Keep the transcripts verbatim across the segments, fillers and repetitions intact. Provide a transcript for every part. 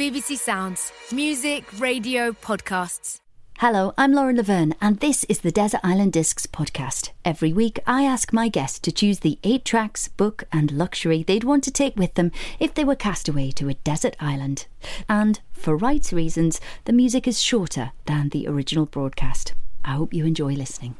B B C Sounds. Music, radio, podcasts. Hello, I'm Lauren Laverne, and this is the Desert Island Discs podcast. Every week, I ask my guests to choose the eight tracks, book and luxury they'd want to take with them if they were cast away to a desert island. And, for rights reasons, the music is shorter than the original broadcast. I hope you enjoy listening.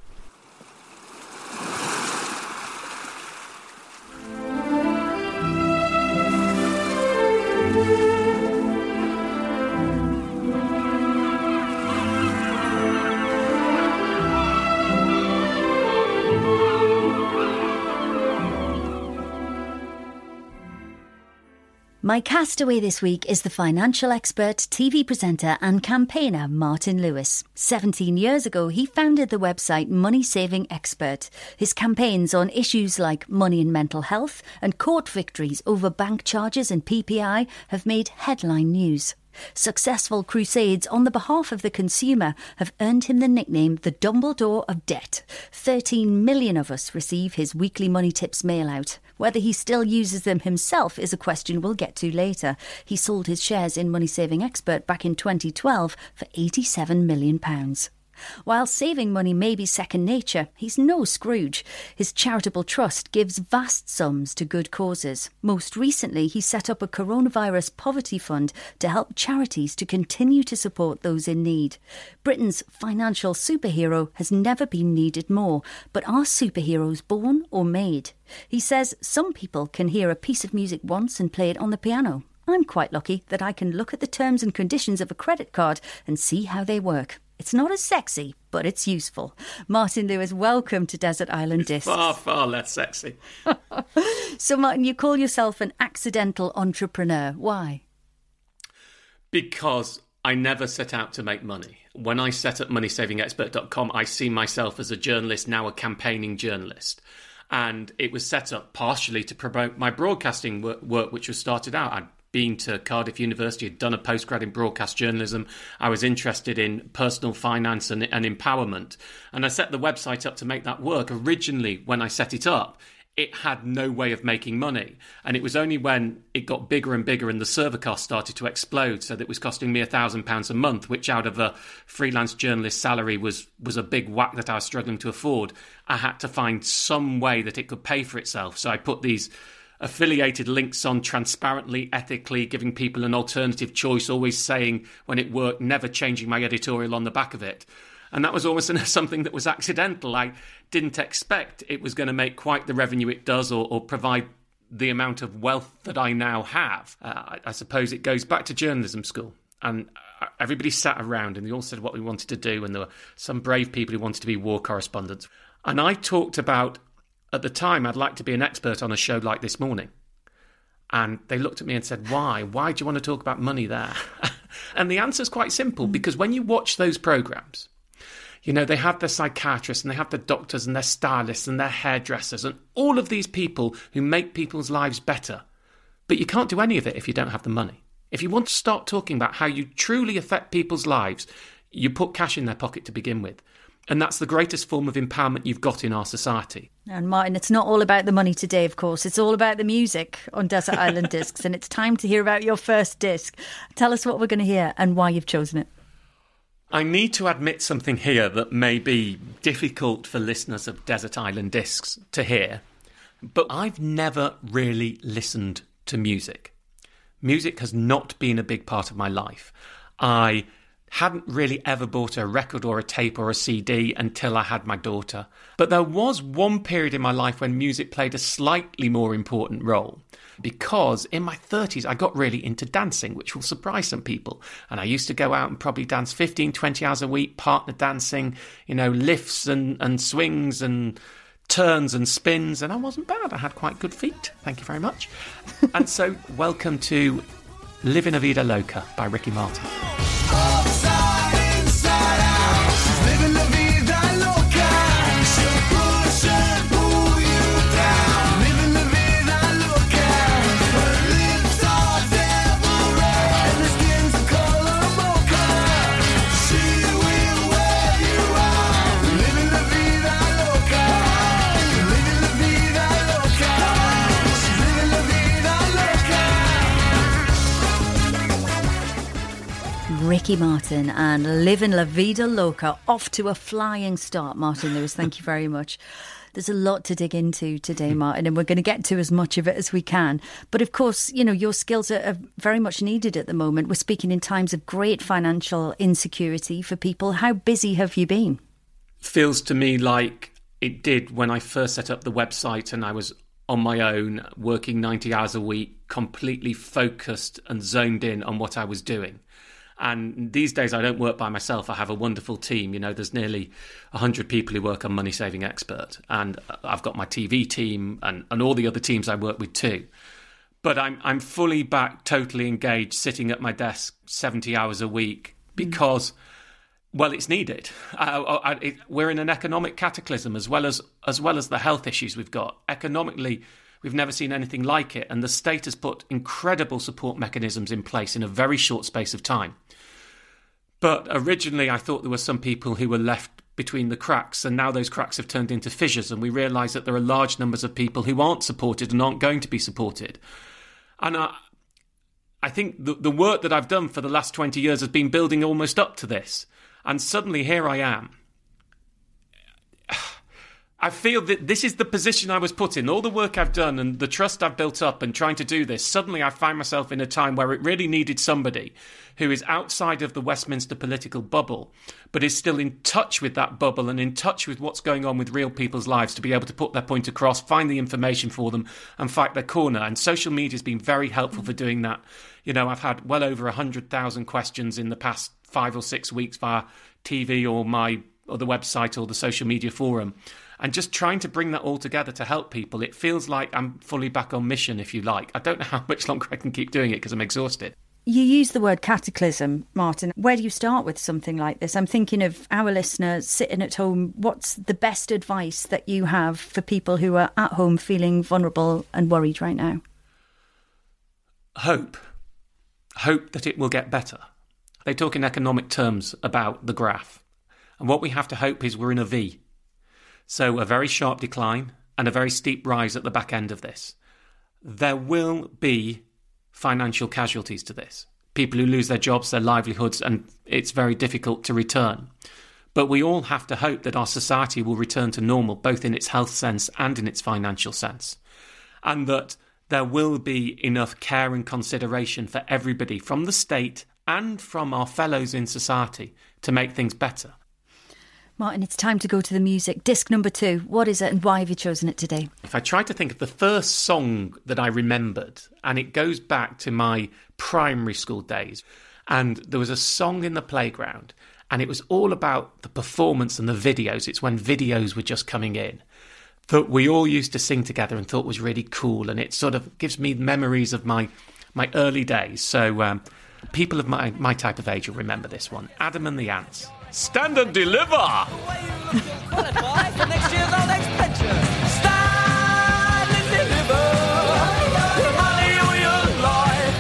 My castaway this week is the financial expert, T V presenter and campaigner Martin Lewis. seventeen years ago, he founded the website Money Saving Expert. His campaigns on issues like money and mental health and court victories over bank charges and P P I have made headline news. Successful crusades on the behalf of the consumer have earned him the nickname the Dumbledore of Debt. thirteen million of us receive his weekly money tips mail out. Whether he still uses them himself is a question we'll get to later. He sold his shares in Money Saving Expert back in twenty twelve for eighty-seven million pounds. While saving money may be second nature, he's no Scrooge. His charitable trust gives vast sums to good causes. Most recently, he set up a coronavirus poverty fund to help charities to continue to support those in need. Britain's financial superhero has never been needed more, but are superheroes born or made? He says some people can hear a piece of music once and play it on the piano. I'm quite lucky that I can look at the terms and conditions of a credit card and see how they work. It's not as sexy, but it's useful. Martin Lewis, welcome to Desert Island Discs. Far, far less sexy. So, Martin, you call yourself an accidental entrepreneur. Why? Because I never set out to make money. When I set up money saving expert dot com, I see myself as a journalist, now a campaigning journalist. And it was set up partially to promote my broadcasting work, work which was started out. I'd been to Cardiff University, had done a postgrad in broadcast journalism. I was interested in personal finance and, and empowerment. And I set the website up to make that work. Originally, when I set it up, it had no way of making money. And it was only when it got bigger and bigger and the server cost started to explode, so that it was costing me one thousand pounds a month, which out of a freelance journalist salary was, was a big whack that I was struggling to afford. I had to find some way that it could pay for itself. So I put these affiliated links on transparently, ethically, giving people an alternative choice, always saying when it worked, never changing my editorial on the back of it. And that was almost something that was accidental. I didn't expect it was going to make quite the revenue it does, or, or provide the amount of wealth that I now have. Uh, I, I suppose it goes back to journalism school. And everybody sat around and they all said what we wanted to do. And there were some brave people who wanted to be war correspondents. And I talked about, at the time, I'd like to be an expert on a show like This Morning. And they looked at me and said, why? Why do you want to talk about money there? And the answer's quite simple, because when you watch those programmes, you know, they have their psychiatrists and they have their doctors and their stylists and their hairdressers and all of these people who make people's lives better. But you can't do any of it if you don't have the money. If you want to start talking about how you truly affect people's lives, you put cash in their pocket to begin with. And that's the greatest form of empowerment you've got in our society. And Martin, it's not all about the money today, of course. It's all about the music on Desert Island Discs. And it's time to hear about your first disc. Tell us what we're going to hear and why you've chosen it. I need to admit something here that may be difficult for listeners of Desert Island Discs to hear. But I've never really listened to music. Music has not been a big part of my life. I hadn't really ever bought a record or a tape or a C D until I had my daughter. But there was one period in my life when music played a slightly more important role, because in my thirties I got really into dancing, which will surprise some people. And I used to go out and probably dance fifteen, twenty hours a week, partner dancing, you know, lifts and, and swings and turns and spins. And I wasn't bad. I had quite good feet. Thank you very much. And so welcome to Living a Vida Loca by Ricky Martin. Upside, inside out, she's living la vida loca. She'll push and pull you down. Living la vida loca. Her lips are devil red and her skin's the color mocha. She will wear you out. Living la vida loca. Living la vida loca. She's living la vida loca. Ricky Martin and Livin' La Vida Loca, off to a flying start. Martin Lewis, thank you very much. There's a lot to dig into today, Martin, and we're going to get to as much of it as we can. But of course, you know, your skills are, are very much needed at the moment. We're speaking in times of great financial insecurity for people. How busy have you been? Feels to me like it did when I first set up the website and I was on my own, working ninety hours a week, completely focused and zoned in on what I was doing. And these days I don't work by myself. I have a wonderful team. You know, there's nearly one hundred people who work on Money Saving Expert. And I've got my T V team and, and all the other teams I work with too. But I'm I'm fully back, totally engaged, sitting at my desk seventy hours a week because, mm. well, it's needed. I, I, it, we're in an economic cataclysm as well as as well as the health issues we've got. Economically, we've never seen anything like it. And the state has put incredible support mechanisms in place in a very short space of time. But originally, I thought there were some people who were left between the cracks, and now those cracks have turned into fissures, and we realise that there are large numbers of people who aren't supported and aren't going to be supported. And I, I think the, the work that I've done for the last twenty years has been building almost up to this. And suddenly here I am. I feel that this is the position I was put in. All the work I've done and the trust I've built up and trying to do this, suddenly I find myself in a time where it really needed somebody who is outside of the Westminster political bubble, but is still in touch with that bubble and in touch with what's going on with real people's lives to be able to put their point across, find the information for them and fight their corner. And social media has been very helpful for doing that. You know, I've had well over one hundred thousand questions in the past five or six weeks via T V or my or the website or the social media forum. And just trying to bring that all together to help people, it feels like I'm fully back on mission, if you like. I don't know how much longer I can keep doing it because I'm exhausted. You use the word cataclysm, Martin. Where do you start with something like this? I'm thinking of our listeners sitting at home. What's the best advice that you have for people who are at home feeling vulnerable and worried right now? Hope. Hope that it will get better. They talk in economic terms about the graph. And what we have to hope is we're in a V. So a very sharp decline and a very steep rise at the back end of this. There will be financial casualties to this. People who lose their jobs, their livelihoods, and it's very difficult to return. But we all have to hope that our society will return to normal, both in its health sense and in its financial sense. And that there will be enough care and consideration for everybody from the state and from our fellows in society to make things better. Martin, it's time to go to the music. Disc number two. What is it and why have you chosen it today? If I try to think of the first song that I remembered, and it goes back to my primary school days, and there was a song in the playground, and it was all about the performance and the videos. It's when videos were just coming in that we all used to sing together and thought was really cool, and it sort of gives me memories of my my early days. So um, people of my, my type of age will remember this one. Adam and the Ants. Stand and deliver! Qualify for next year's old expenditure. Stand and deliver your money or your life.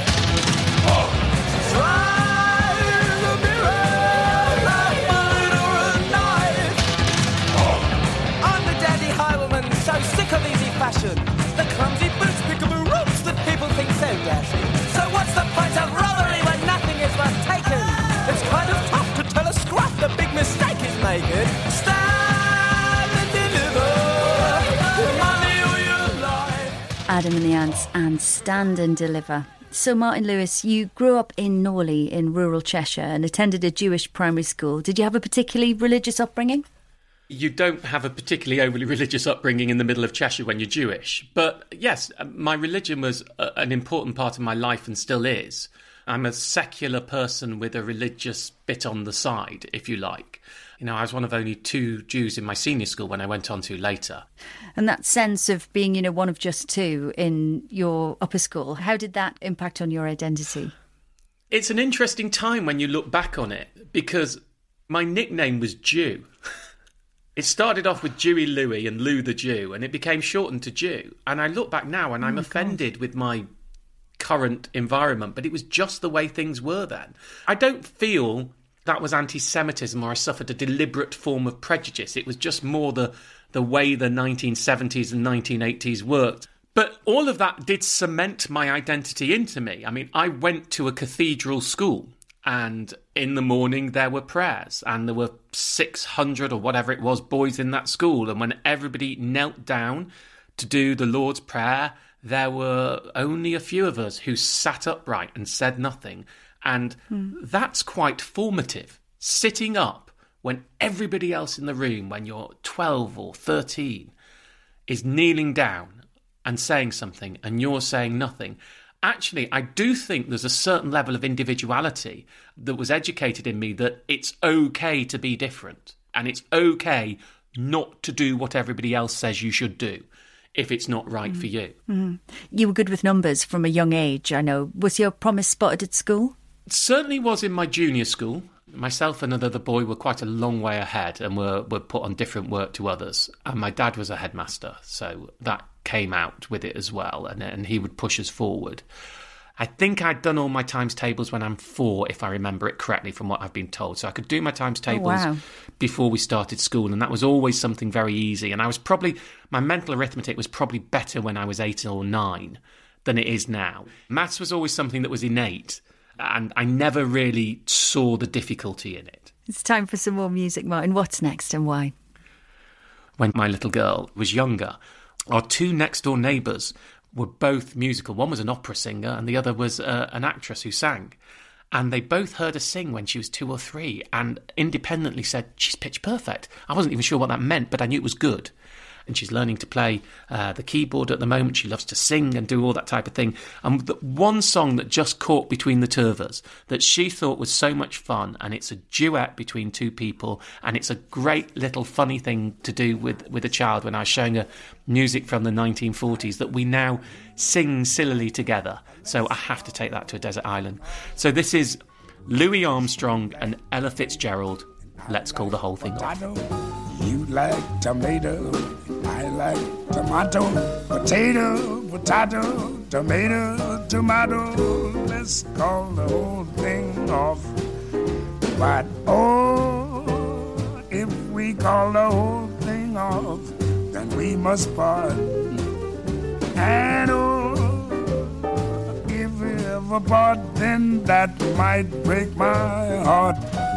Try the mirror like bullet or a knife. I'm the dandy highwayman, so sick of easy fashion. The clumsy boots pick up the ropes that people think so dashing. So what's the point of robbery when nothing is worth taking? It's kind of tough to tell a scrap the big mistake is making. Stand and deliver your money or your life. Adam and the Ants and Stand and Deliver. So, Martin Lewis, you grew up in Norley in rural Cheshire and attended a Jewish primary school. Did you have a particularly religious upbringing? You don't have a particularly overly religious upbringing in the middle of Cheshire when you're Jewish. But yes, my religion was a, an important part of my life and still is. I'm a secular person with a religious bit on the side, if you like. You know, I was one of only two Jews in my senior school when I went on to later. And that sense of being, you know, one of just two in your upper school, how did that impact on your identity? It's an interesting time when you look back on it, because my nickname was Jew. It started off with Jewy Louie and Lou the Jew, and it became shortened to Jew. And I look back now and I'm oh offended God. with my current environment, but it was just the way things were then. I don't feel that was anti-Semitism or I suffered a deliberate form of prejudice. It was just more the the way the nineteen seventies and nineteen eighties worked. But all of that did cement my identity into me. I mean, I went to a cathedral school And in the morning, there were prayers, and there were six hundred or whatever it was boys in that school. And when everybody knelt down to do the Lord's Prayer, there were only a few of us who sat upright and said nothing. And mm. that's quite formative. Sitting up when everybody else in the room, when you're twelve or thirteen, is kneeling down and saying something, and you're saying nothing. Actually, I do think there's a certain level of individuality that was educated in me that it's okay to be different, and it's okay not to do what everybody else says you should do if it's not right mm. for you. Mm. You were good with numbers from a young age, I know. Was your promise spotted at school? It certainly was in my junior school. Myself and another boy were quite a long way ahead and were, were put on different work to others. And my dad was a headmaster, so that came out with it as well, and, and he would push us forward. I think I'd done all my times tables when I'm four, if I remember it correctly from what I've been told. So I could do my times tables oh, wow. before we started school, and that was always something very easy. And I was probably, my mental arithmetic was probably better when I was eight or nine than it is now. Maths was always something that was innate, and I never really saw the difficulty in it. It's time for some more music, Martin. What's next and why? When my little girl was younger, our two next-door neighbours were both musical. One was an opera singer and the other was uh, an actress who sang. And they both heard her sing when she was two or three and independently said, she's pitch perfect. I wasn't even sure what that meant, but I knew it was good. And she's learning to play uh, the keyboard at the moment. She loves to sing and do all that type of thing. And the one song that just caught between the two of us that she thought was so much fun, and it's a duet between two people, and it's a great little funny thing to do with, with a child when I was showing her music from the nineteen forties that we now sing sillily together. So I have to take that to a desert island. So this is Louis Armstrong and Ella Fitzgerald. Let's call the whole thing off. You like tomato, I like tomato, potato, potato, tomato, tomato. Let's call the whole thing off. But oh, if we call the whole thing off, then we must part. And oh, if we ever part, then that might break my heart.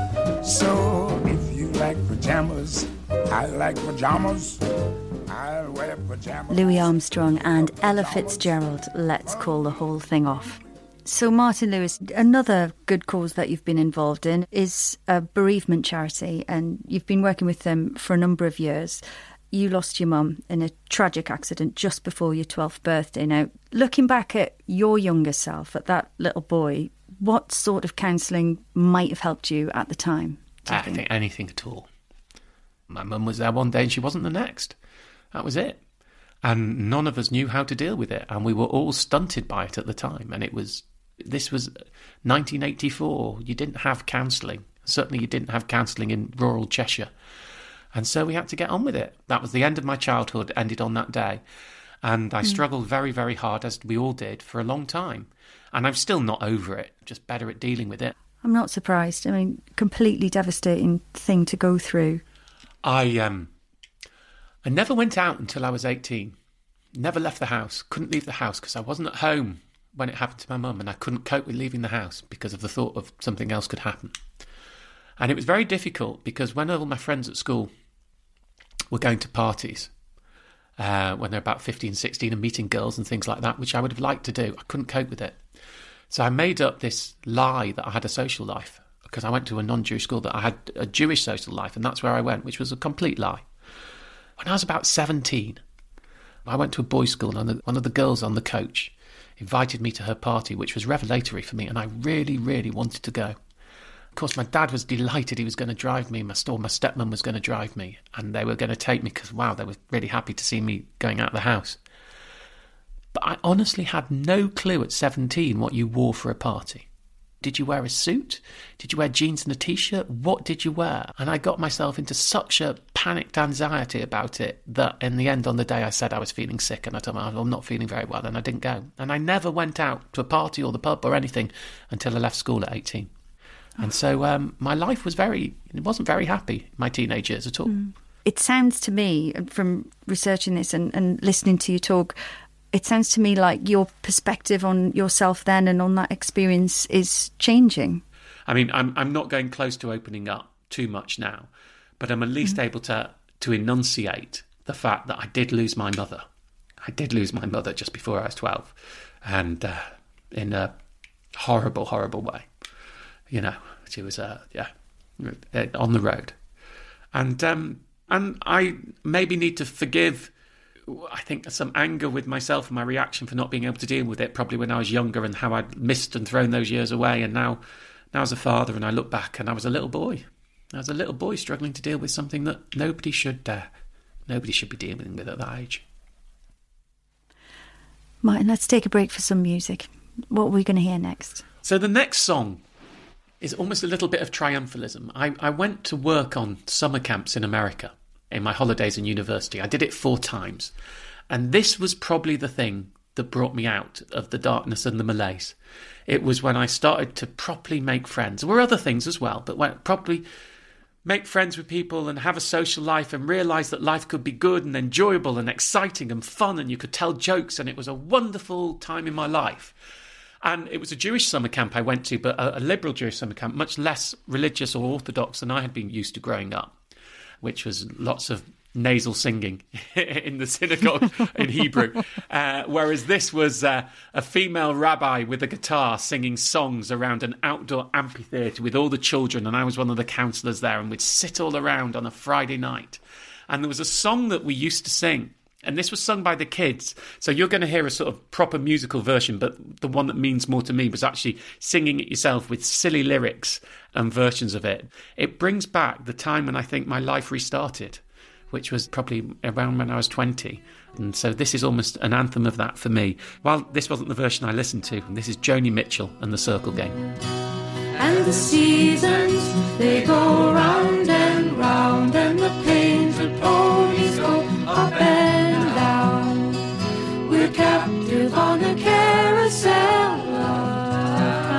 So if you like pajamas, I like pajamas. I'll wear pajamas. Louis Armstrong and Ella Fitzgerald, Let's Call the Whole Thing Off. So Martin Lewis, another good cause that you've been involved in is a bereavement charity, and you've been working with them for a number of years. You lost your mum in a tragic accident just before your twelfth birthday. Now, looking back at your younger self, at that little boy, what sort of counselling might have helped you at the time? I think? think anything at all. My mum was there one day and she wasn't the next. That was it. And none of us knew how to deal with it. And we were all stunted by it at the time. And it was, this was nineteen eighty-four. You didn't have counselling. Certainly you didn't have counselling in rural Cheshire. And so we had to get on with it. That was the end of my childhood, ended on that day. And I mm. struggled very, very hard, as we all did, for a long time. And I'm still not over it, just better at dealing with it. I'm not surprised. I mean, completely devastating thing to go through. I um, I never went out until I was eighteen. Never left the house. Couldn't leave the house because I wasn't at home when it happened to my mum, and I couldn't cope with leaving the house because of the thought of something else could happen. And it was very difficult because when all my friends at school were going to parties, uh, when they're about fifteen, sixteen, and meeting girls and things like that, which I would have liked to do, I couldn't cope with it. So I made up this lie that I had a social life because I went to a non-Jewish school, that I had a Jewish social life, and that's where I went, which was a complete lie. When I was about seventeen, I went to a boys' school, and one of the girls on the coach invited me to her party, which was revelatory for me, and I really, really wanted to go. Of course, my dad was delighted he was going to drive me, my, or my stepmom was going to drive me, and they were going to take me because, wow, they were really happy to see me going out of the house. But I honestly had no clue at seventeen what you wore for a party. Did you wear a suit? Did you wear jeans and a T-shirt? What did you wear? And I got myself into such a panicked anxiety about it that in the end, on the day, I said I was feeling sick, and I told myself I'm not feeling very well, and I didn't go. And I never went out to a party or the pub or anything until I left school at eighteen. And so um, my life was very, it wasn't very happy, my teenage years at all. Mm. It sounds to me, from researching this and, and listening to you talk, it sounds to me like your perspective on yourself then and on that experience is changing. I mean, I'm I'm not going close to opening up too much now, but I'm at least mm-hmm. able to to enunciate the fact that I did lose my mother. I did lose my mother just before I was twelve, and uh, in a horrible, horrible way. You know, she was, uh, yeah, on the road. And um, and I maybe need to forgive, I think, some anger with myself and my reaction for not being able to deal with it, probably when I was younger, and how I'd missed and thrown those years away. And now, now as a father, and I look back, and I was a little boy. I was a little boy struggling to deal with something that nobody should, uh, nobody should be dealing with at that age. Martin, let's take a break for some music. What are we going to hear next? So the next song is almost a little bit of triumphalism. I, I went to work on summer camps in America in my holidays in university. I did it four times. And this was probably the thing that brought me out of the darkness and the malaise. It was when I started to properly make friends. There were other things as well, but when properly make friends with people and have a social life and realise that life could be good and enjoyable and exciting and fun, and you could tell jokes, and it was a wonderful time in my life. And it was a Jewish summer camp I went to, but a, a liberal Jewish summer camp, much less religious or orthodox than I had been used to growing up, which was lots of nasal singing in the synagogue in Hebrew. Uh, whereas this was uh, a female rabbi with a guitar singing songs around an outdoor amphitheatre with all the children, and I was one of the counsellors there, and we'd sit all around on a Friday night. And there was a song that we used to sing, and this was sung by the kids. So you're going to hear a sort of proper musical version, but the one that means more to me was actually singing it yourself with silly lyrics and versions of it. It brings back the time when I think my life restarted, which was probably around when I was twenty. And so this is almost an anthem of that for me. While this wasn't the version I listened to, and this is Joni Mitchell and the Circle Game. And the seasons, they go round and round, and the painted ponies go up and down. We're captive on a carousel of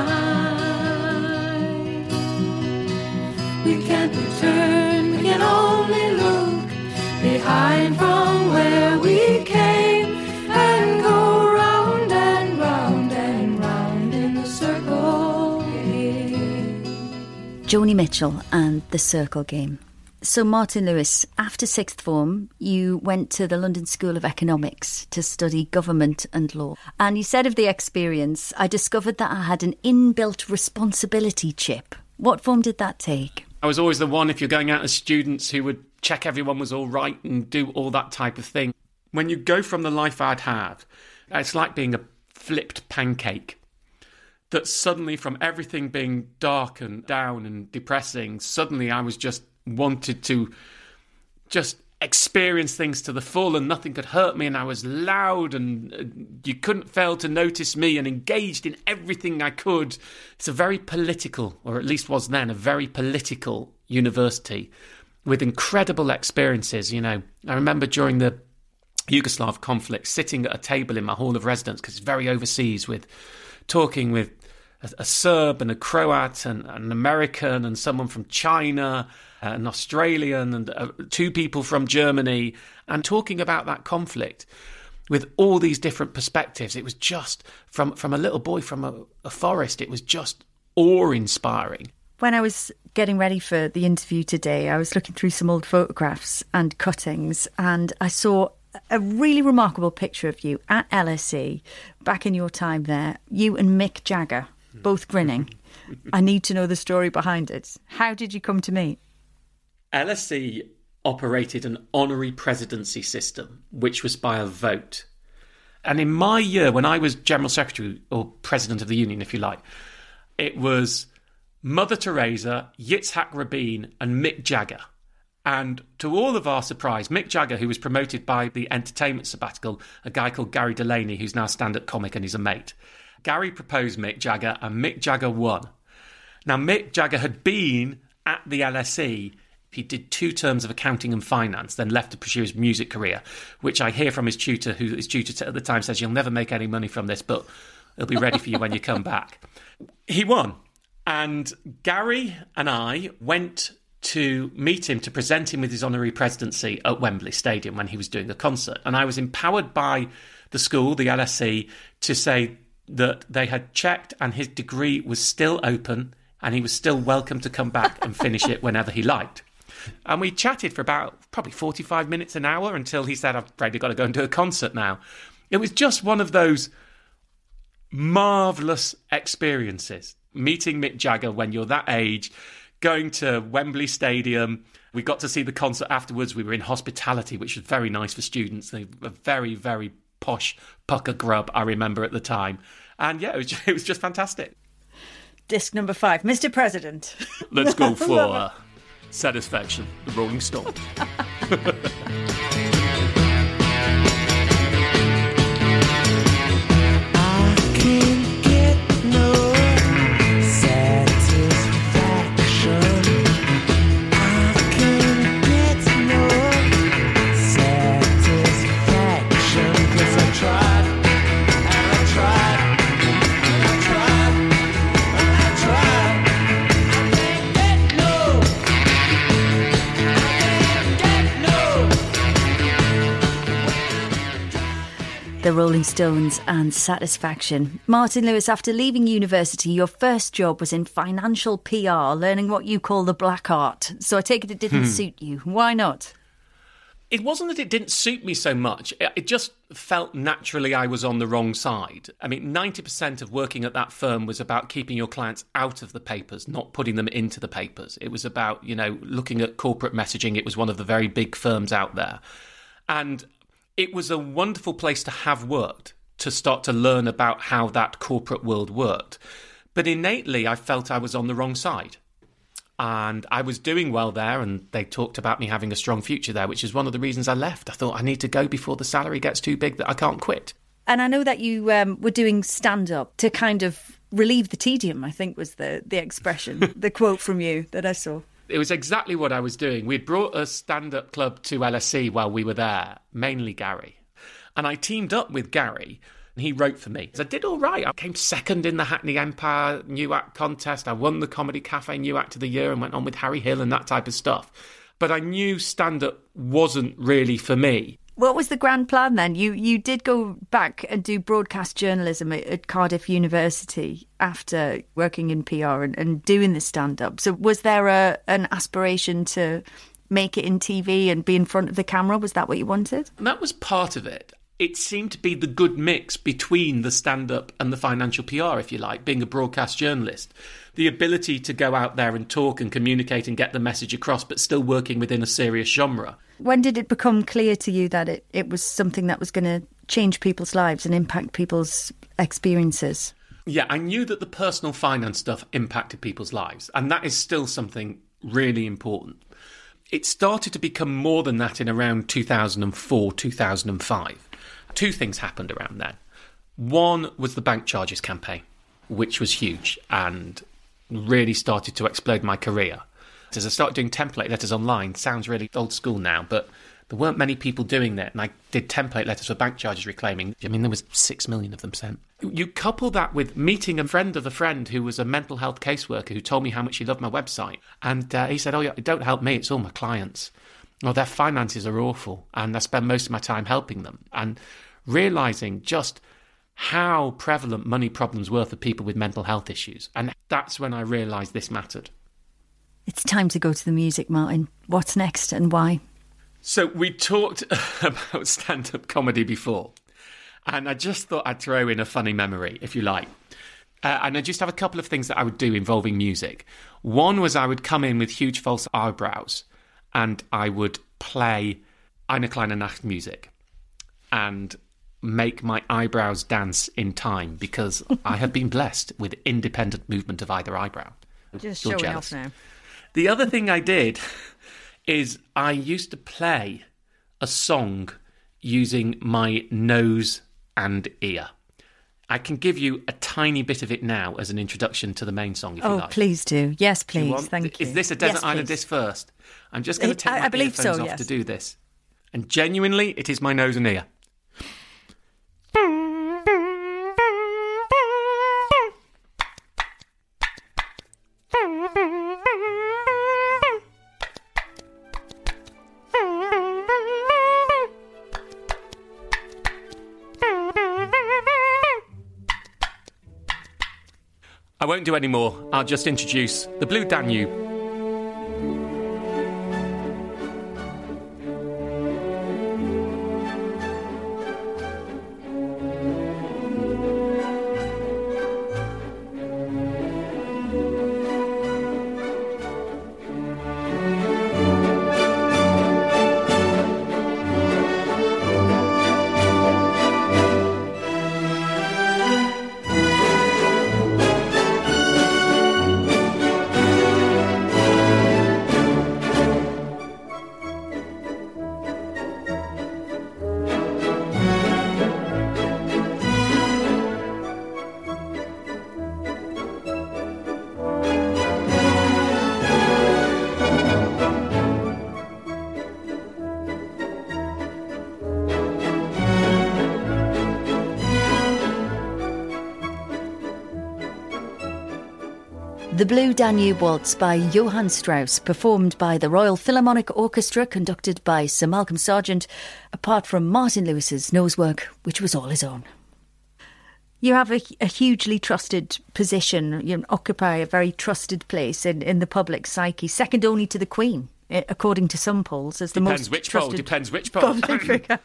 time. We can't return, we can only look behind from where we came, and go round and round and round in the circle game. Joni Mitchell and the Circle Game. So Martin Lewis, after sixth form, you went to the London School of Economics to study government and law. And you said of the experience, I discovered that I had an inbuilt responsibility chip. What form did that take? I was always the one, if you're going out as students, who would check everyone was all right and do all that type of thing. When you go from the life I'd had, it's like being a flipped pancake. That suddenly, from everything being dark and down and depressing, suddenly I was just wanted to just experience things to the full, and nothing could hurt me, and I was loud, and you couldn't fail to notice me, and engaged in everything I could. It's a very political, or at least was then, a very political university with incredible experiences. You know, I remember during the Yugoslav conflict sitting at a table in my hall of residence, because it's very overseas, with talking with a, a Serb and a Croat and an American and someone from China, uh, an Australian, and uh, two people from Germany, and talking about that conflict with all these different perspectives. It was just, from, from a little boy from a, a forest, it was just awe-inspiring. When I was getting ready for the interview today, I was looking through some old photographs and cuttings, and I saw a really remarkable picture of you at L S E back in your time there. You and Mick Jagger, both grinning. I need to know the story behind it. How did you come to meet? L S E operated an honorary presidency system, which was by a vote. And in my year, when I was General Secretary, or President of the Union, if you like, it was Mother Teresa, Yitzhak Rabin and Mick Jagger. And to all of our surprise, Mick Jagger, who was promoted by the entertainment sabbatical, a guy called Gary Delaney, who's now stand-up comic and he's a mate. Gary proposed Mick Jagger and Mick Jagger won. Now, Mick Jagger had been at the L S E. He did two terms of accounting and finance, then left to pursue his music career, which I hear from his tutor, who his tutor at the time says, "You'll never make any money from this, but it'll be ready for you when you come back." He won. And Gary and I went to meet him, to present him with his honorary presidency at Wembley Stadium when he was doing a concert. And I was empowered by the school, the L S E, to say that they had checked and his degree was still open and he was still welcome to come back and finish it whenever he liked. And we chatted for about probably forty-five minutes, an hour, until he said, I'm afraid I've got to go and do a concert now. It was just one of those marvellous experiences, meeting Mick Jagger when you're that age, going to Wembley Stadium. We got to see the concert afterwards. We were in hospitality, which was very nice for students. They were very, very posh pucker grub, I remember at the time. And yeah, it was just, it was just fantastic. Disc number five, Mister President. Let's go for uh, Satisfaction, the Rolling Stones. The Rolling Stones and Satisfaction. Martin Lewis, after leaving university, your first job was in financial P R, learning what you call the black art. So I take it it didn't hmm. suit you. Why not? It wasn't that it didn't suit me so much. It just felt naturally I was on the wrong side. I mean, ninety percent of working at that firm was about keeping your clients out of the papers, not putting them into the papers. It was about, you know, looking at corporate messaging. It was one of the very big firms out there. And it was a wonderful place to have worked, to start to learn about how that corporate world worked. But innately, I felt I was on the wrong side. And I was doing well there, and they talked about me having a strong future there, which is one of the reasons I left. I thought I need to go before the salary gets too big that I can't quit. And I know that you um, were doing stand-up to kind of relieve the tedium, I think was the, the expression, the quote from you that I saw. It was exactly what I was doing. We'd brought a stand-up club to L S E while we were there, mainly Gary. And I teamed up with Gary, and he wrote for me. I did all right. I came second in the Hackney Empire New Act contest. I won the Comedy Cafe New Act of the Year and went on with Harry Hill and that type of stuff. But I knew stand-up wasn't really for me. What was the grand plan then? You you did go back and do broadcast journalism at, at Cardiff University after working in P R and, and doing the stand-up. So was there a an aspiration to make it in T V and be in front of the camera? Was that what you wanted? That was part of it. It seemed to be the good mix between the stand-up and the financial P R, if you like, being a broadcast journalist. The ability to go out there and talk and communicate and get the message across, but still working within a serious genre. When did it become clear to you that it, it was something that was going to change people's lives and impact people's experiences? Yeah, I knew that the personal finance stuff impacted people's lives, and that is still something really important. It started to become more than that in around two thousand four, two thousand five. Two things happened around then. One was the bank charges campaign, which was huge and really started to explode my career. As I started doing template letters online, sounds really old school now, but there weren't many people doing that, and I did template letters for bank charges reclaiming. I mean, there was six million of them sent. You couple that with meeting a friend of a friend who was a mental health caseworker who told me how much he loved my website, and uh, he said, oh yeah, it don't help me, it's all my clients. Well, their finances are awful, and I spend most of my time helping them. And realising just how prevalent money problems were for people with mental health issues. And that's when I realised this mattered. It's time to go to the music, Martin. What's next and why? So we talked about stand-up comedy before, and I just thought I'd throw in a funny memory, if you like. Uh, and I just have a couple of things that I would do involving music. One was I would come in with huge false eyebrows, and I would play Eine kleine Nacht music and make my eyebrows dance in time, because I have been blessed with independent movement of either eyebrow. Just You're showing jealous. off now. The other thing I did is I used to play a song using my nose and ear. I can give you a tiny bit of it now as an introduction to the main song, if oh, you like. Oh, please do. Yes, please. You Thank you. Is this a Desert yes, Island please. disc first? I'm just going to take I, my I believe earphones so, off yes. to do this. And genuinely, it is my nose and ear. I I won't do any more. I'll just introduce the Blue Danube. The Blue Danube Waltz by Johann Strauss, performed by the Royal Philharmonic Orchestra, conducted by Sir Malcolm Sargent, apart from Martin Lewis's nose work, which was all his own. You have a, a hugely trusted position. You occupy a very trusted place in, in the public psyche, second only to the Queen, according to some polls, as the Depends most which trusted poll. Depends which poll. public figure.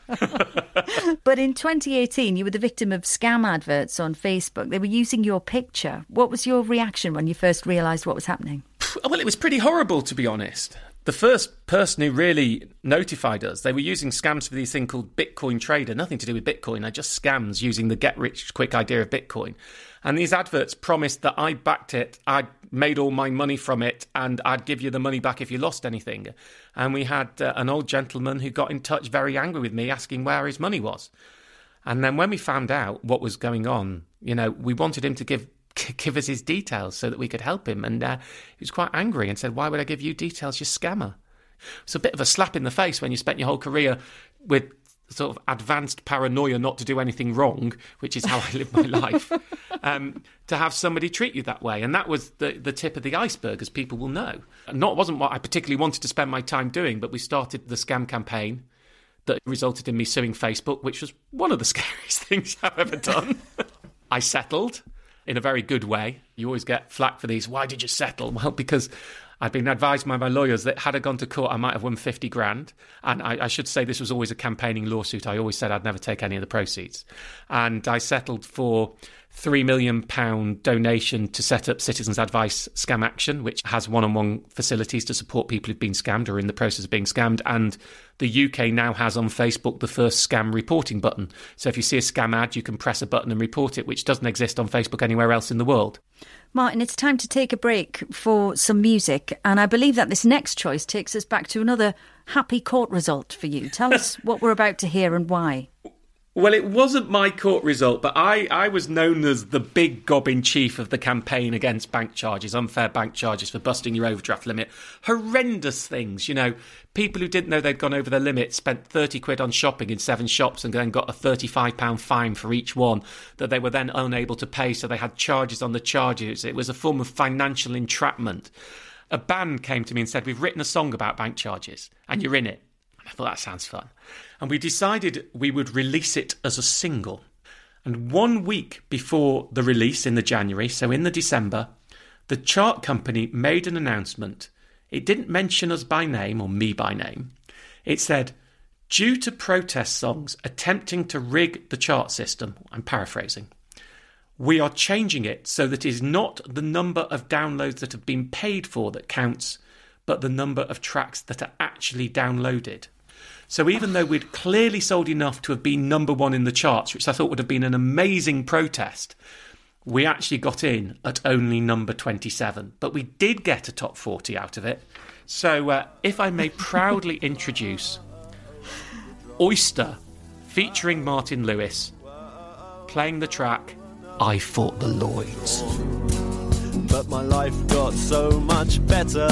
But in twenty eighteen, you were the victim of scam adverts on Facebook. They were using your picture. What was your reaction when you first realised what was happening? Well, it was pretty horrible, to be honest. The first person who really notified us, they were using scams for these thing called Bitcoin Trader, nothing to do with Bitcoin, they're just scams using the get-rich-quick idea of Bitcoin. And these adverts promised that I backed it, I'd made all my money from it, and I'd give you the money back if you lost anything. And we had uh, an old gentleman who got in touch very angry with me, asking where his money was. And then when we found out what was going on, you know, we wanted him to give give us his details so that we could help him. And uh, he was quite angry and said, why would I give you details, you scammer? It's a bit of a slap in the face when you spent your whole career with sort of advanced paranoia not to do anything wrong, which is how I live my life, um, to have somebody treat you that way. And that was the, the tip of the iceberg, as people will know. Not wasn't what I particularly wanted to spend my time doing, but we started the scam campaign that resulted in me suing Facebook, which was one of the scariest things I've ever done. I settled in a very good way. You always get flack for these. Why did you settle? Well, because I'd been advised by my lawyers that had I gone to court, I might have won fifty grand. And I, I should say this was always a campaigning lawsuit. I always said I'd never take any of the proceeds. And I settled for three million pounds donation to set up Citizens Advice Scam Action, which has one-on-one facilities to support people who've been scammed or are in the process of being scammed. And the U K now has on Facebook the first scam reporting button. So if you see a scam ad, you can press a button and report it, which doesn't exist on Facebook anywhere else in the world. Martin, it's time to take a break for some music. And I believe that this next choice takes us back to another happy court result for you. Tell us what we're about to hear and why. Well, it wasn't my court result, but I, I was known as the big gob-in-chief of the campaign against bank charges, unfair bank charges for busting your overdraft limit. Horrendous things, you know. People who didn't know they'd gone over their limit spent thirty quid on shopping in seven shops and then got a thirty-five pounds fine for each one that they were then unable to pay, so they had charges on the charges. It was a form of financial entrapment. A band came to me and said, we've written a song about bank charges and you're in it. And I thought, that sounds fun. And we decided we would release it as a single. And one week before the release in the January, so in the December, the chart company made an announcement. It didn't mention us by name or me by name. It said, due to protest songs attempting to rig the chart system, I'm paraphrasing, we are changing it so that it is not the number of downloads that have been paid for that counts, but the number of tracks that are actually downloaded. So even though we'd clearly sold enough to have been number one in the charts, which I thought would have been an amazing protest, we actually got in at only number twenty-seven. But we did get a top forty out of it. So uh, if I may proudly introduce Oyster, featuring Martin Lewis, playing the track I Fought the Lloyds. But my life got so much better.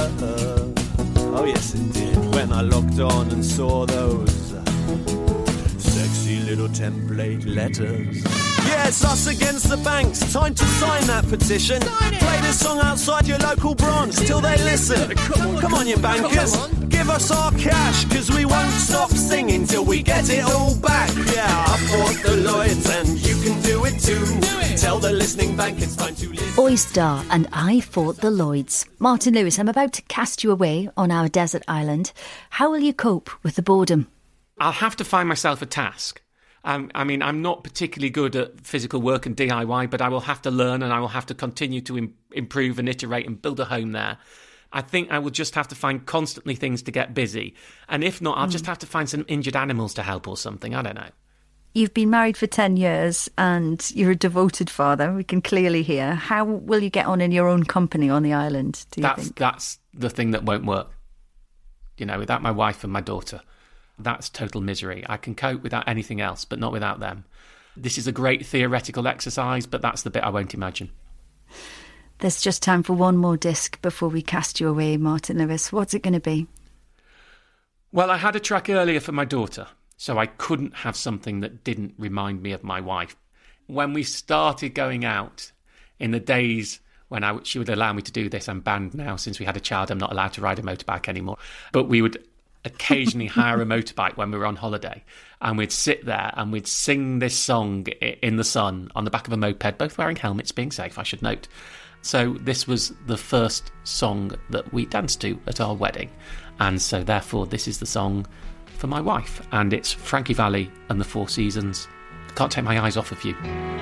Oh yes it did, when I logged on and saw those sexy little template letters. Yeah, it's us against the banks. Time to sign that petition. Play this song outside your local branch till they listen. Come on, Come on you bankers. On. Give us our cash, cause we won't stop singing till we get it all back. Yeah, I fought the Lloyds and you can do it too. Do it. Tell the listening bank it's time to listen. Oyster and I Fought the Lloyds. Martin Lewis, I'm about to cast you away on our desert island. How will you cope with the boredom? I'll have to find myself a task. Um, I mean, I'm not particularly good at physical work and D I Y, but I will have to learn and I will have to continue to im- improve and iterate and build a home there. I think I will just have to find constantly things to get busy. And if not, I'll mm. just have to find some injured animals to help or something. I don't know. You've been married for ten years and you're a devoted father. We can clearly hear. How will you get on in your own company on the island, do you that's, think? That's the thing that won't work. You know, without my wife and my daughter. That's total misery. I can cope without anything else, but not without them. This is a great theoretical exercise, but that's the bit I won't imagine. There's just time for one more disc before we cast you away, Martin Lewis. What's it going to be? Well, I had a track earlier for my daughter, so I couldn't have something that didn't remind me of my wife. When we started going out in the days when I, she would allow me to do this, I'm banned now since we had a child, I'm not allowed to ride a motorbike anymore, but we would occasionally hire a motorbike when we were on holiday, and we'd sit there and we'd sing this song in the sun on the back of a moped, both wearing helmets, being safe, I should note. So this was the first song that we danced to at our wedding, and so therefore this is the song for my wife, and it's Frankie Valli and the Four Seasons. Can't take my eyes off of you.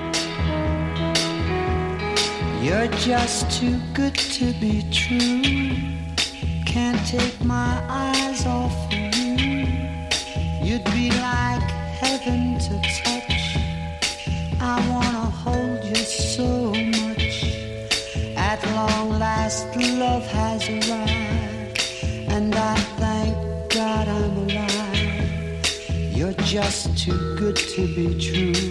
You're just too good to be true. Can't take my eyes off of you. You'd be like heaven to touch. I wanna hold you so much. At long last love has arrived, and I thank God I'm alive. You're just too good to be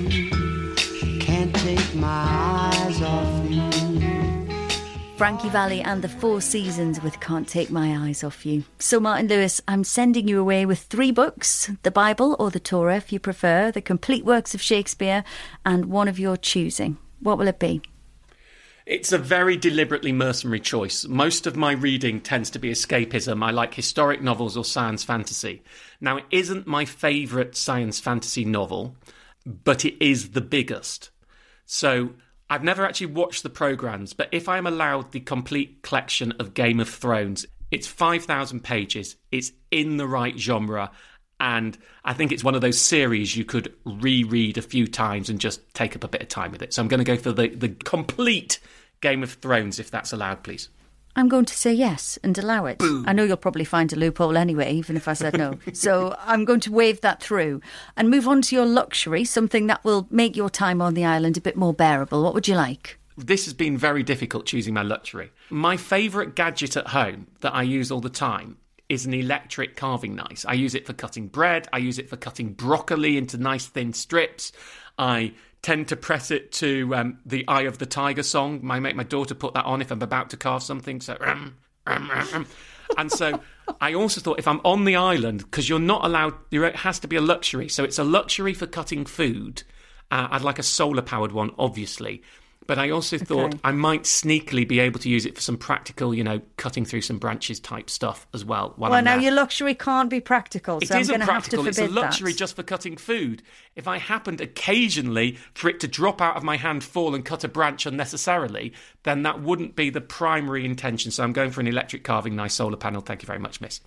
true. Can't take my eyes off you. Frankie Valli and the Four Seasons with Can't Take My Eyes Off You. So, Martin Lewis, I'm sending you away with three books, the Bible or the Torah, if you prefer, the complete works of Shakespeare, and one of your choosing. What will it be? It's a very deliberately mercenary choice. Most of my reading tends to be escapism. I like historic novels or science fantasy. Now, it isn't my favourite science fantasy novel, but it is the biggest. So I've never actually watched the programmes, but if I'm allowed the complete collection of Game of Thrones, it's five thousand pages, it's in the right genre, and I think it's one of those series you could reread a few times and just take up a bit of time with it. So I'm going to go for the, the complete Game of Thrones, if that's allowed, please. I'm going to say yes and allow it. Boom. I know you'll probably find a loophole anyway, even if I said no. So I'm going to wave that through and move on to your luxury, something that will make your time on the island a bit more bearable. What would you like? This has been very difficult choosing my luxury. My favourite gadget at home that I use all the time is an electric carving knife. I use it for cutting bread. I use it for cutting broccoli into nice thin strips. I tend to press it to um, the Eye of the Tiger song. I make my daughter put that on if I'm about to carve something. So, um, um, um, um. And so I also thought if I'm on the island, because you're not allowed, it has to be a luxury. So it's a luxury for cutting food. Uh, I'd like a solar-powered one, obviously. But I also thought okay. I might sneakily be able to use it for some practical, you know, cutting through some branches type stuff as well. While well, I'm now there. your luxury can't be practical, so it I'm isn't going to have to practical. forbid It's a luxury that. just for cutting food. If I happened occasionally for it to drop out of my hand, fall and cut a branch unnecessarily, then that wouldn't be the primary intention. So I'm going for an electric carving knife solar panel. Thank you very much, miss.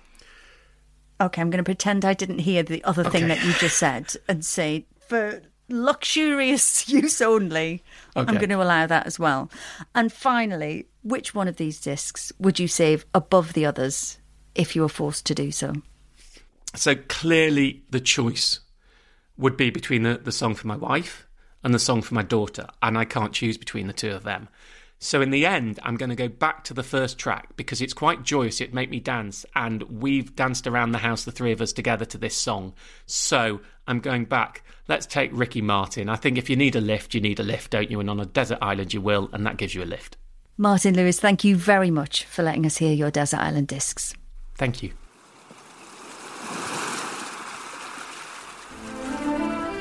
OK, I'm going to pretend I didn't hear the other Okay. thing that you just said and say, for luxurious use only, Okay. I'm going to allow that as well. And finally, which one of these discs would you save above the others if you were forced to do so? So clearly the choice would be between the, the song for my wife and the song for my daughter, and I can't choose between the two of them. So in the end, I'm going to go back to the first track because it's quite joyous. It'd make me dance, and we've danced around the house, the three of us, together to this song. So I'm going back. Let's take Ricky Martin. I think if you need a lift, you need a lift, don't you? And on a desert island, you will, and that gives you a lift. Martin Lewis, thank you very much for letting us hear your Desert Island Discs. Thank you.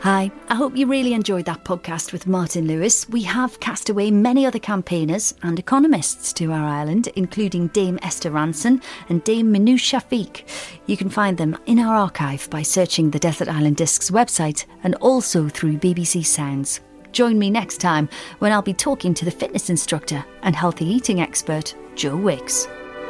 Hi, I hope you really enjoyed that podcast with Martin Lewis. We have cast away many other campaigners and economists to our island, including Dame Esther Ranson and Dame Minu Shafiq. You can find them in our archive by searching the Desert Island Discs website and also through B B C Sounds. Join me next time when I'll be talking to the fitness instructor and healthy eating expert, Joe Wicks.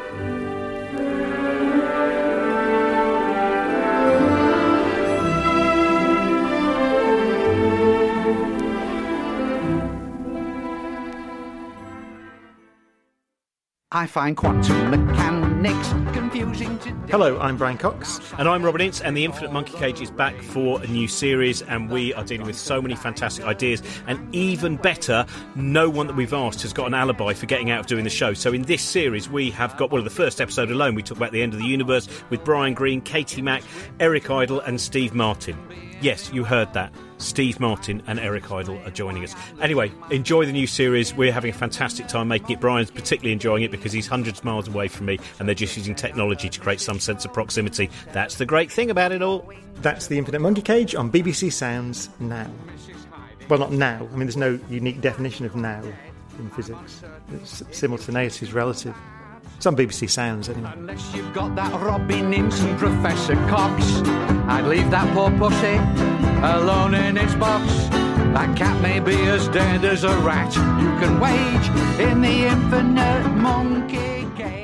I find quantum mechanics confusing today. Hello, I'm Brian Cox. And I'm Robin Ince, and the Infinite Monkey Cage is back for a new series, and we are dealing with so many fantastic ideas, and even better, no one that we've asked has got an alibi for getting out of doing the show. So in this series, we have got, well, the first episode alone, we talk about the end of the universe with Brian Greene, Katie Mack, Eric Idle and Steve Martin. Yes, you heard that. Steve Martin and Eric Idle are joining us. Anyway, enjoy the new series. We're having a fantastic time making it. Brian's particularly enjoying it because he's hundreds of miles away from me and they're just using technology to create some sense of proximity. That's the great thing about it all. That's the Infinite Monkey Cage on B B C Sounds now. Well, not now. I mean, there's no unique definition of now in physics. It's, simultaneity is relative. It's on B B C Sounds, anyway. Unless you've got that Robin Ince and Professor Cox, I'd leave that poor pussy alone in its box. That cat may be as dead as a rat you can wage in the Infinite Monkey Cage.